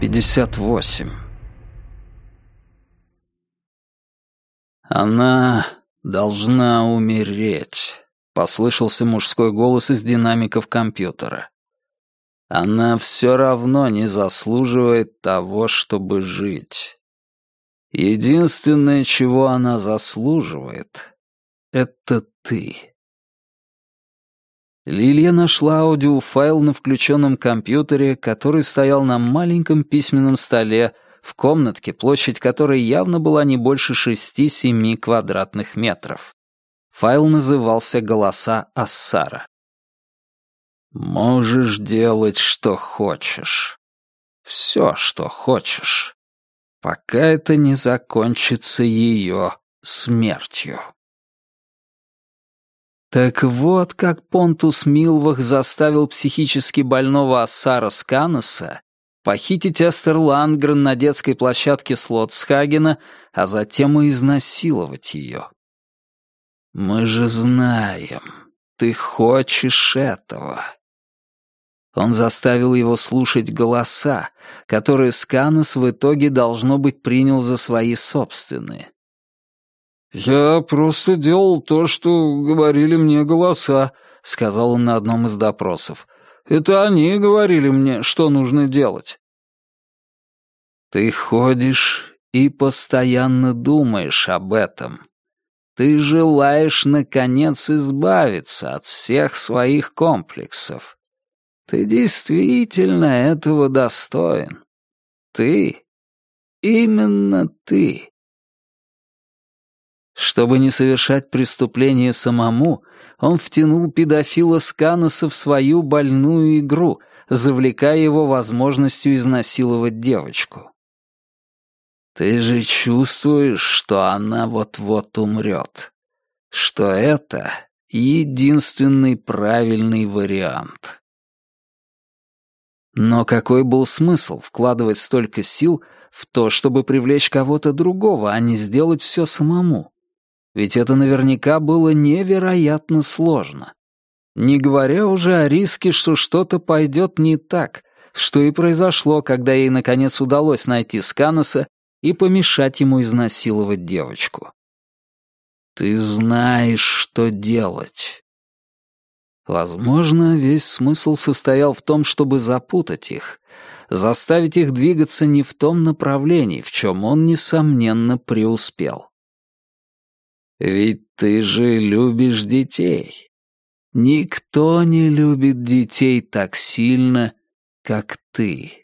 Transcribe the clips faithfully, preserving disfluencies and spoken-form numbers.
пятьдесят восемь. «Она должна умереть», — послышался мужской голос из динамиков компьютера. «Она все равно не заслуживает того, чтобы жить. Единственное, чего она заслуживает, — это ты». Лилия нашла аудиофайл на включенном компьютере, который стоял на маленьком письменном столе в комнатке, площадь которой явно была не больше шести-семи квадратных метров. Файл назывался «Голоса Ассара». «Можешь делать, что хочешь. Все, что хочешь. Пока это не закончится ее смертью». Так вот, как Понтус Милвах заставил психически больного Ассара Сканоса похитить Эстер Ландгрен на детской площадке Слотсхагена, а затем и изнасиловать ее. «Мы же знаем, ты хочешь этого». Он заставил его слушать голоса, которые Сканос в итоге, должно быть, принял за свои собственные. «Я просто делал то, что говорили мне голоса», — сказал он на одном из допросов. «Это они говорили мне, что нужно делать». «Ты ходишь и постоянно думаешь об этом. Ты желаешь, наконец, избавиться от всех своих комплексов. Ты действительно этого достоин. Ты, именно ты». Чтобы не совершать преступление самому, он втянул педофила Сканоса в свою больную игру, завлекая его возможностью изнасиловать девочку. Ты же чувствуешь, что она вот-вот умрет, что это единственный правильный вариант. Но какой был смысл вкладывать столько сил в то, чтобы привлечь кого-то другого, а не сделать все самому? Ведь это наверняка было невероятно сложно. Не говоря уже о риске, что что-то пойдет не так, что и произошло, когда ей наконец удалось найти Сканоса и помешать ему изнасиловать девочку. Ты знаешь, что делать. Возможно, весь смысл состоял в том, чтобы запутать их, заставить их двигаться не в том направлении, в чем он, несомненно, преуспел. Ведь ты же любишь детей. Никто не любит детей так сильно, как ты.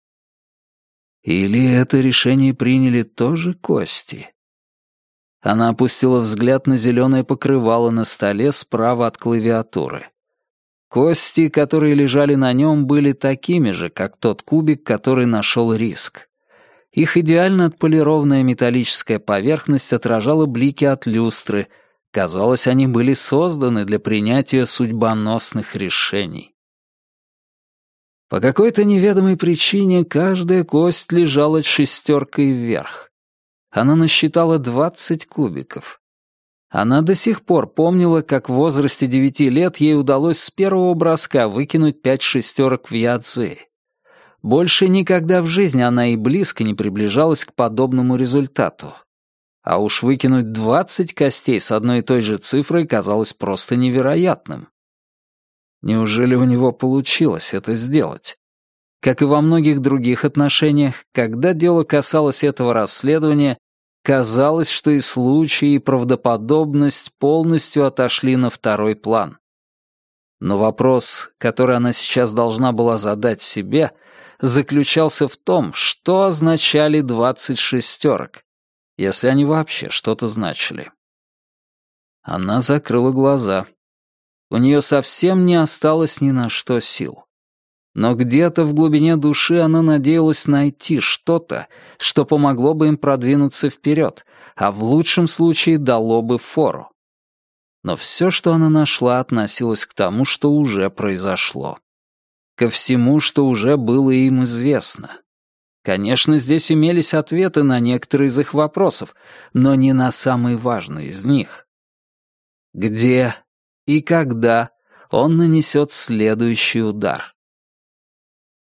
Или это решение приняли тоже кости? Она опустила взгляд на зеленое покрывало на столе справа от клавиатуры. Кости, которые лежали на нем, были такими же, как тот кубик, который нашел Риск. Их идеально отполированная металлическая поверхность отражала блики от люстры. Казалось, они были созданы для принятия судьбоносных решений. По какой-то неведомой причине каждая кость лежала шестеркой вверх. Она насчитала двадцать кубиков. Она до сих пор помнила, как в возрасте девяти лет ей удалось с первого броска выкинуть пять шестерок в ядзы. Больше никогда в жизни она и близко не приближалась к подобному результату. А уж выкинуть двадцать костей с одной и той же цифрой казалось просто невероятным. Неужели у него получилось это сделать? Как и во многих других отношениях, когда дело касалось этого расследования, казалось, что и случай, и правдоподобность полностью отошли на второй план. Но вопрос, который она сейчас должна была задать себе, заключался в том, что означали двадцать шестерок, если они вообще что-то значили. Она закрыла глаза. У нее совсем не осталось ни на что сил. Но где-то в глубине души она надеялась найти что-то, что помогло бы им продвинуться вперед, а в лучшем случае дало бы фору. Но все, что она нашла, относилось к тому, что уже произошло. Ко всему, что уже было им известно. Конечно, здесь имелись ответы на некоторые из их вопросов, но не на самый важный из них. Где и когда он нанесет следующий удар?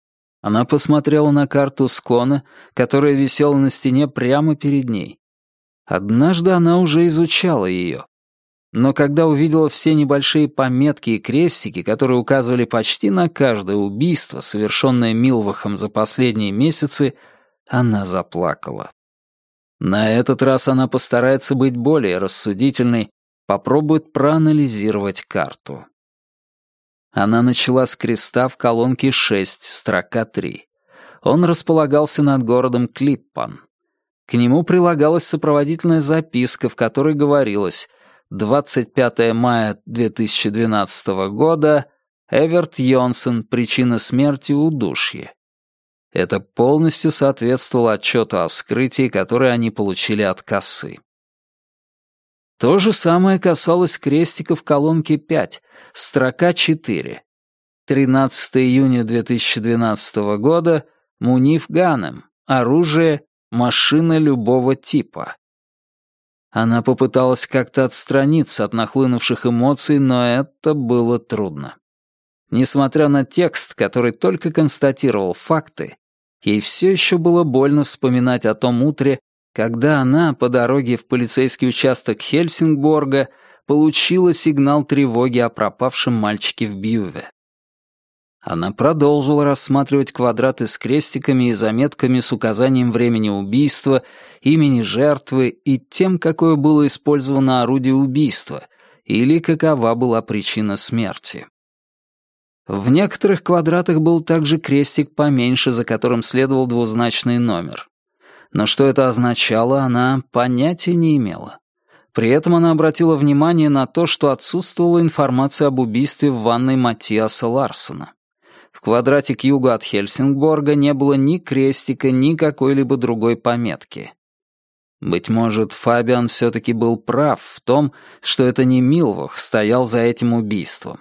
Она посмотрела на карту Скона, которая висела на стене прямо перед ней. Однажды она уже изучала ее. Но когда увидела все небольшие пометки и крестики, которые указывали почти на каждое убийство, совершенное Милвахом за последние месяцы, она заплакала. На этот раз она постарается быть более рассудительной, попробует проанализировать карту. Она начала с креста в колонке шесть, строка три. Он располагался над городом Клиппан. К нему прилагалась сопроводительная записка, в которой говорилось: двадцать пятое мая две тысячи двенадцатого года, Эверт Йонсон, причина смерти — удушье. Это полностью соответствовало отчету о вскрытии, который они получили от кассы. То же самое касалось крестика в колонке пять, строка четыре. тринадцатое июня две тысячи двенадцатого года, Муниф Ганем, оружие, машина любого типа. Она попыталась как-то отстраниться от нахлынувших эмоций, но это было трудно. Несмотря на текст, который только констатировал факты, ей все еще было больно вспоминать о том утре, когда она по дороге в полицейский участок Хельсингборга получила сигнал тревоги о пропавшем мальчике в Бьюве. Она продолжила рассматривать квадраты с крестиками и заметками с указанием времени убийства, имени жертвы и тем, какое было использовано орудие убийства, или какова была причина смерти. В некоторых квадратах был также крестик поменьше, за которым следовал двузначный номер. Но что это означало, она понятия не имела. При этом она обратила внимание на то, что отсутствовала информация об убийстве в ванной Матиаса Ларсона. В квадрате к югу от Хельсингборга не было ни крестика, ни какой-либо другой пометки. Быть может, Фабиан все-таки был прав в том, что это не Милвах стоял за этим убийством.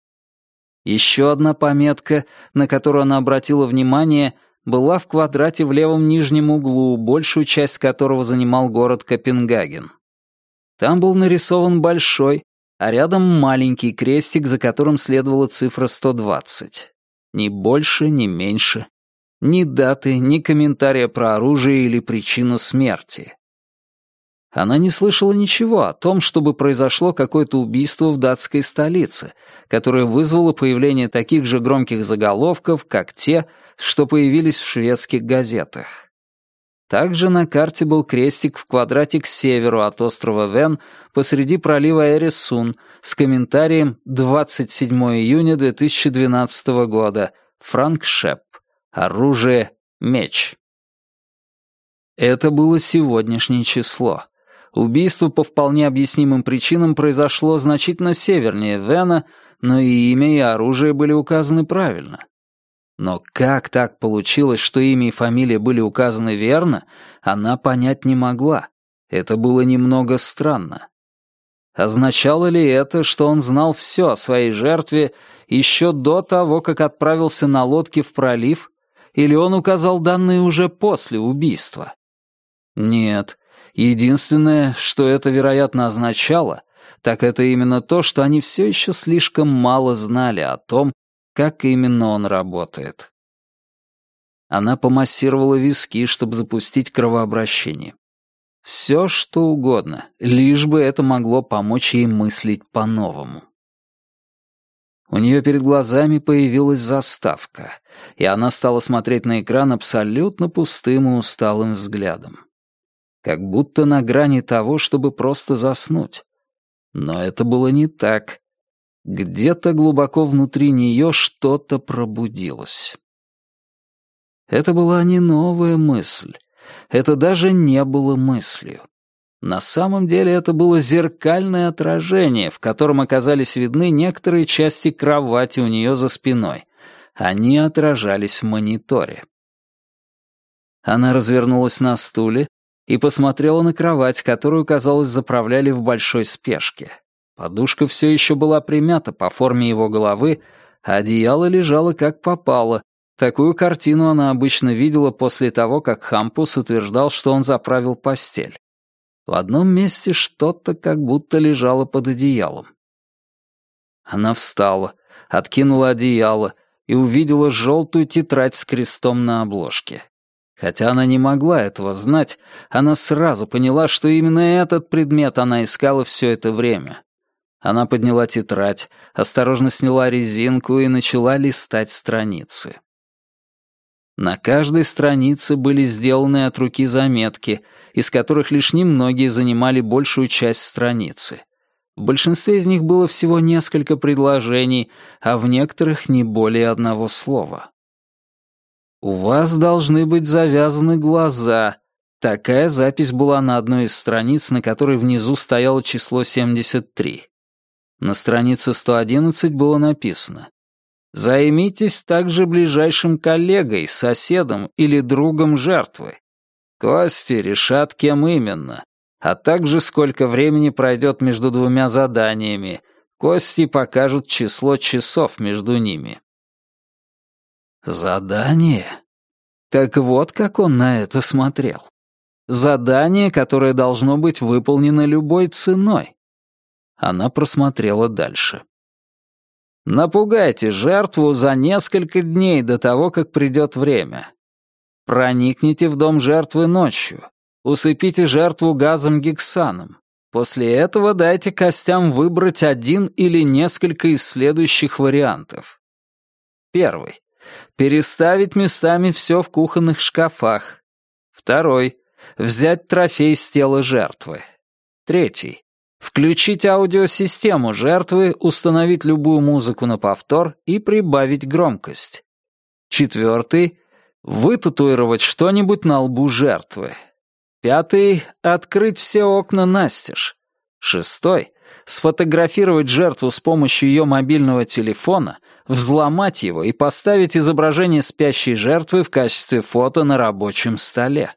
Еще одна пометка, на которую она обратила внимание, была в квадрате в левом нижнем углу, большую часть которого занимал город Копенгаген. Там был нарисован большой, а рядом маленький крестик, за которым следовала цифра сто двадцать. Ни больше, ни меньше. Ни даты, ни комментария про оружие или причину смерти. Она не слышала ничего о том, чтобы произошло какое-то убийство в датской столице, которое вызвало появление таких же громких заголовков, как те, что появились в шведских газетах. Также на карте был крестик в квадрате к северу от острова Вен посреди пролива Эресун с комментарием двадцать седьмого июня две тысячи двенадцатого года, Франк Шепп, оружие, меч. Это было сегодняшнее число. Убийство по вполне объяснимым причинам произошло значительно севернее Вена, но и имя, и оружие были указаны правильно. Но как так получилось, что имя и фамилия были указаны верно, она понять не могла. Это было немного странно. Означало ли это, что он знал все о своей жертве еще до того, как отправился на лодке в пролив, или он указал данные уже после убийства? Нет. Единственное, что это, вероятно, означало, так это именно то, что они все еще слишком мало знали о том, как именно он работает. Она помассировала виски, чтобы запустить кровообращение. Все, что угодно, лишь бы это могло помочь ей мыслить по-новому. У нее перед глазами появилась заставка, и она стала смотреть на экран абсолютно пустым и усталым взглядом. Как будто на грани того, чтобы просто заснуть. Но это было не так. Где-то глубоко внутри нее что-то пробудилось. Это была не новая мысль. Это даже не было мыслью. На самом деле это было зеркальное отражение, в котором оказались видны некоторые части кровати у нее за спиной. Они отражались в мониторе. Она развернулась на стуле и посмотрела на кровать, которую, казалось, заправляли в большой спешке. Подушка все еще была примята по форме его головы, а одеяло лежало как попало. Такую картину она обычно видела после того, как Хампус утверждал, что он заправил постель. В одном месте что-то как будто лежало под одеялом. Она встала, откинула одеяло, и увидела желтую тетрадь с крестом на обложке. Хотя она не могла этого знать, она сразу поняла, что именно этот предмет она искала все это время. Она подняла тетрадь, осторожно сняла резинку и начала листать страницы. На каждой странице были сделаны от руки заметки, из которых лишь немногие занимали большую часть страницы. В большинстве из них было всего несколько предложений, а в некоторых не более одного слова. «У вас должны быть завязаны глаза». Такая запись была на одной из страниц, на которой внизу стояло число семьдесят три. На странице сто одиннадцать было написано: «Займитесь также ближайшим коллегой, соседом или другом жертвы. Кости решат, кем именно, а также сколько времени пройдет между двумя заданиями. Кости покажут число часов между ними». Задание? Так вот, как он на это смотрел. Задание, которое должно быть выполнено любой ценой. Она просмотрела дальше. Напугайте жертву за несколько дней до того, как придет время. Проникните в дом жертвы ночью. Усыпите жертву газом гексаном. После этого дайте костям выбрать один или несколько из следующих вариантов. Первый. Переставить местами все в кухонных шкафах. Второй. Взять трофей с тела жертвы. Третий. Включить аудиосистему жертвы, установить любую музыку на повтор и прибавить громкость. Четвертый. Вытатуировать что-нибудь на лбу жертвы. Пятый. Открыть все окна настежь. Шестой. Сфотографировать жертву с помощью ее мобильного телефона, взломать его и поставить изображение спящей жертвы в качестве фото на рабочем столе.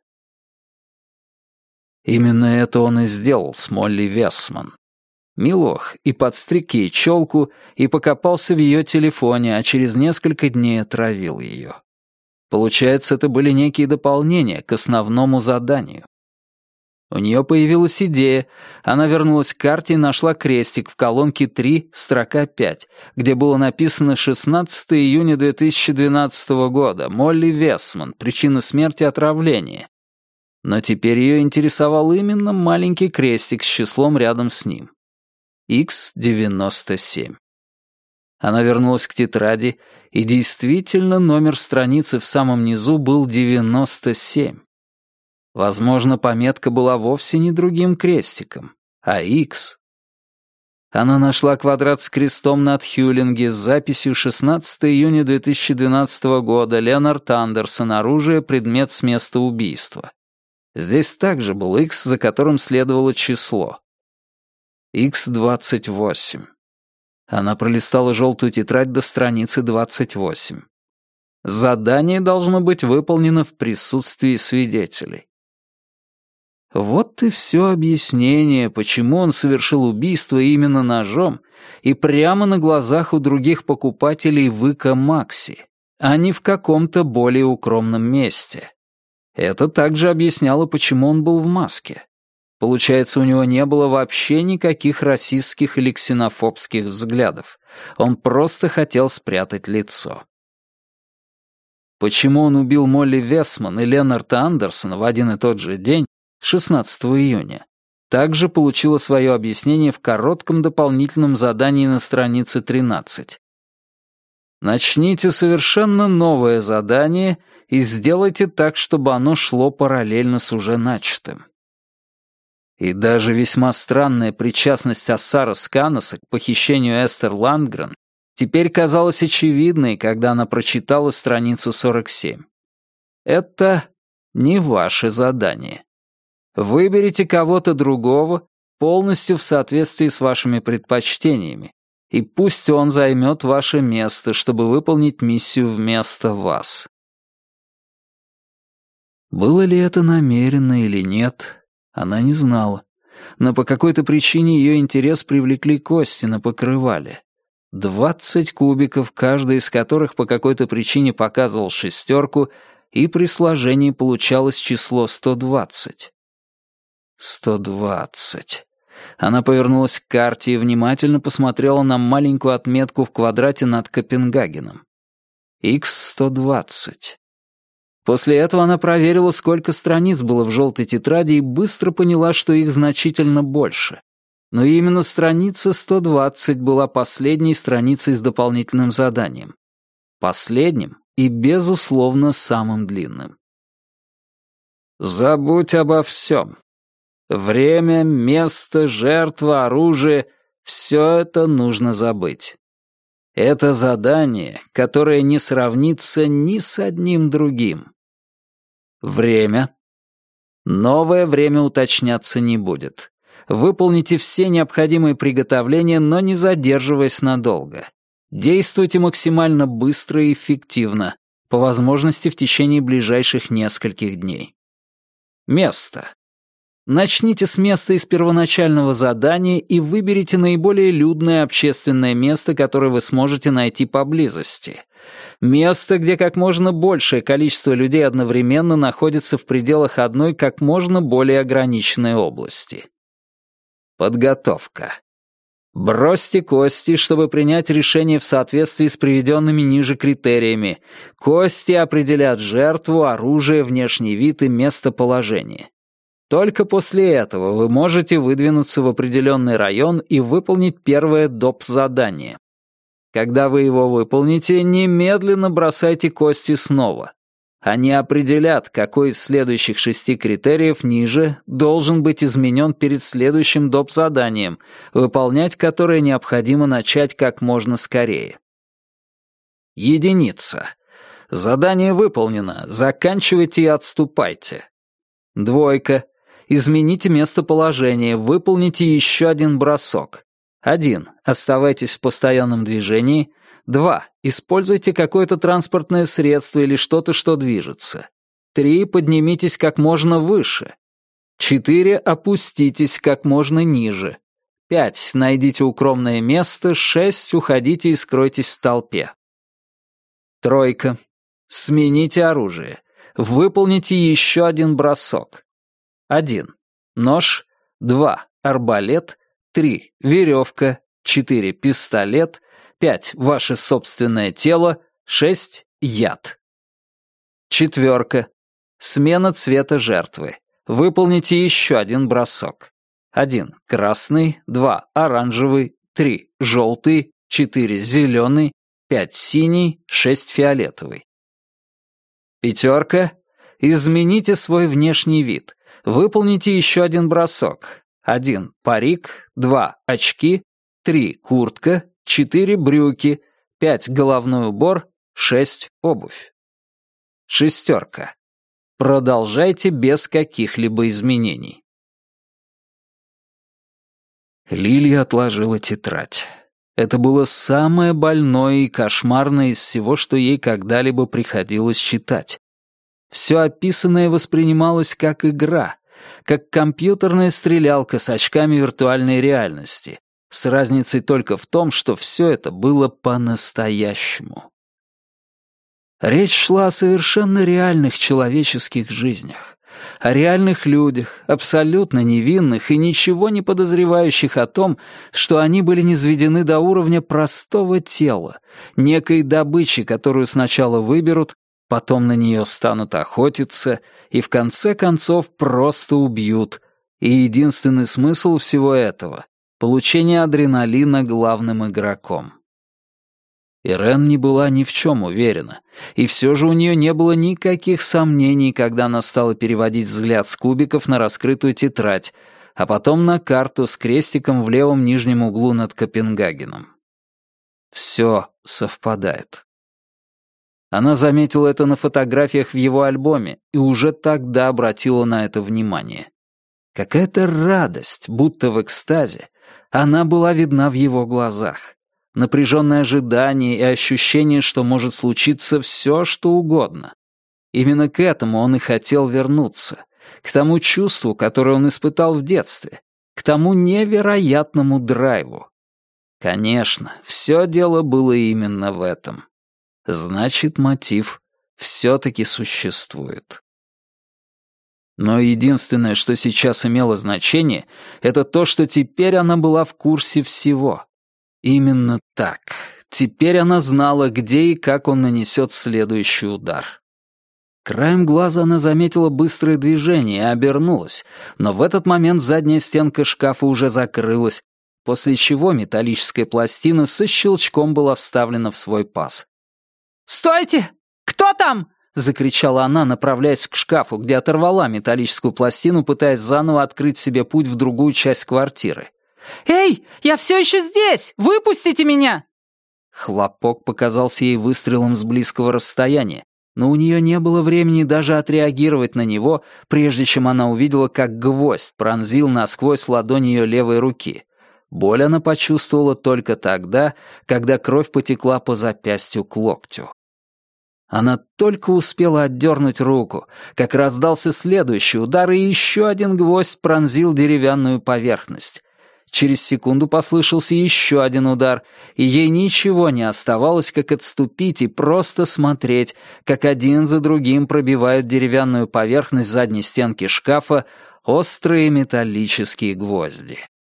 Именно это он и сделал с Молли Вессман. Милох и подстриг ей челку, и покопался в ее телефоне, а через несколько дней отравил ее. Получается, это были некие дополнения к основному заданию. У нее появилась идея. Она вернулась к карте и нашла крестик в колонке три, строка пять, где было написано шестнадцатого июня две тысячи двенадцатого года. Молли Вессман. Причина смерти — отравление. Но теперь ее интересовал именно маленький крестик с числом рядом с ним. икс девяносто семь. Она вернулась к тетради, и действительно номер страницы в самом низу был девяносто семь. Возможно, пометка была вовсе не другим крестиком, а X. Она нашла квадрат с крестом над Хьюлинге с записью шестнадцатого июня две тысячи двенадцатого года, Леонард Андерсон, оружие, предмет с места убийства. Здесь также был X, за которым следовало число. икс двадцать восемь. Она пролистала желтую тетрадь до страницы двадцать восемь. Задание должно быть выполнено в присутствии свидетелей. Вот и все объяснение, почему он совершил убийство именно ножом и прямо на глазах у других покупателей в Ика Макси, а не в каком-то более укромном месте. Это также объясняло, почему он был в маске. Получается, у него не было вообще никаких расистских или ксенофобских взглядов. Он просто хотел спрятать лицо. Почему он убил Молли Вессман и Ленарда Андерсона в один и тот же день, шестнадцатого июня, также получило свое объяснение в коротком дополнительном задании на странице тринадцать. Начните совершенно новое задание и сделайте так, чтобы оно шло параллельно с уже начатым. И даже весьма странная причастность Ассара Сканоса к похищению Эстер Ландгрен теперь казалась очевидной, когда она прочитала страницу сорок семь. Это не ваше задание. Выберите кого-то другого, полностью в соответствии с вашими предпочтениями, и пусть он займет ваше место, чтобы выполнить миссию вместо вас. Было ли это намеренно или нет, она не знала, но по какой-то причине ее интерес привлекли кости на покрывале. Двадцать кубиков, каждый из которых по какой-то причине показывал шестерку, и при сложении получалось число сто двадцать. сто двадцать. Она повернулась к карте и внимательно посмотрела на маленькую отметку в квадрате над Копенгагеном. икс сто двадцать. После этого она проверила, сколько страниц было в желтой тетради, и быстро поняла, что их значительно больше. Но именно страница сто двадцать была последней страницей с дополнительным заданием. Последним и, безусловно, самым длинным. Забудь обо всем. Время, место, жертва, оружие — все это нужно забыть. Это задание, которое не сравнится ни с одним другим. Время. Новое время уточняться не будет. Выполните все необходимые приготовления, но не задерживаясь надолго. Действуйте максимально быстро и эффективно, по возможности в течение ближайших нескольких дней. Место. Начните с места из первоначального задания и выберите наиболее людное общественное место, которое вы сможете найти поблизости. Место, где как можно большее количество людей одновременно находится в пределах одной как можно более ограниченной области. Подготовка. Бросьте кости, чтобы принять решение в соответствии с приведенными ниже критериями. Кости определят жертву, оружие, внешний вид и местоположение. Только после этого вы можете выдвинуться в определенный район и выполнить первое доп. Задание. Когда вы его выполните, немедленно бросайте кости снова. Они определят, какой из следующих шести критериев ниже должен быть изменен перед следующим доп. Заданием, выполнять которое необходимо начать как можно скорее. Единица. Задание выполнено. Заканчивайте и отступайте. Двойка. Измените местоположение, выполните еще один бросок. Один. Оставайтесь в постоянном движении. Два. Используйте какое-то транспортное средство или что-то, что движется. Три. Поднимитесь как можно выше. Четыре. Опуститесь как можно ниже. Пять. Найдите укромное место. Шесть. Уходите и скройтесь в толпе. Тройка. Смените оружие. Выполните еще один бросок. Один. Нож. Два. Арбалет. Три. Веревка. Четыре. Пистолет. Пять. Ваше собственное тело. Шесть. Яд. Четверка. Смена цвета жертвы. Выполните еще один бросок. Один. Красный. Два. Оранжевый. Три. Желтый. Четыре. Зеленый. Пять. Синий. Шесть. Фиолетовый. Пятерка. Измените свой внешний вид. Выполните еще один бросок. Один. Парик. Два. Очки. Три. Куртка. Четыре. Брюки. Пять. Головной убор. Шесть. Обувь. Шестерка. Продолжайте без каких-либо изменений. Лилия отложила тетрадь. Это было самое больное и кошмарное из всего, что ей когда-либо приходилось читать. Все описанное воспринималось как игра, как компьютерная стрелялка с очками виртуальной реальности, с разницей только в том, что все это было по-настоящему. Речь шла о совершенно реальных человеческих жизнях, о реальных людях, абсолютно невинных и ничего не подозревающих о том, что они были низведены до уровня простого тела, некой добычи, которую сначала выберут, потом на нее станут охотиться и в конце концов просто убьют. И единственный смысл всего этого — получение адреналина главным игроком. Ирен не была ни в чем уверена, и все же у нее не было никаких сомнений, когда она стала переводить взгляд с кубиков на раскрытую тетрадь, а потом на карту с крестиком в левом нижнем углу над Копенгагеном. Все совпадает. Она заметила это на фотографиях в его альбоме и уже тогда обратила на это внимание. Какая-то радость, будто в экстазе, она была видна в его глазах. Напряженное ожидание и ощущение, что может случиться все, что угодно. Именно к этому он и хотел вернуться, к тому чувству, которое он испытал в детстве, к тому невероятному драйву. Конечно, все дело было именно в этом. Значит, мотив все-таки существует. Но единственное, что сейчас имело значение, это то, что теперь она была в курсе всего. Именно так. Теперь она знала, где и как он нанесет следующий удар. Краем глаза она заметила быстрое движение и обернулась, но в этот момент задняя стенка шкафа уже закрылась, после чего металлическая пластина со щелчком была вставлена в свой паз. «Стойте! Кто там?» — закричала она, направляясь к шкафу, где оторвала металлическую пластину, пытаясь заново открыть себе путь в другую часть квартиры. «Эй, я все еще здесь! Выпустите меня!» Хлопок показался ей выстрелом с близкого расстояния, но у нее не было времени даже отреагировать на него, прежде чем она увидела, как гвоздь пронзил насквозь ладонь ее левой руки. Боль она почувствовала только тогда, когда кровь потекла по запястью к локтю. Она только успела отдернуть руку, как раздался следующий удар, и еще один гвоздь пронзил деревянную поверхность. Через секунду послышался еще один удар, и ей ничего не оставалось, как отступить и просто смотреть, как один за другим пробивают деревянную поверхность задней стенки шкафа острые металлические гвозди.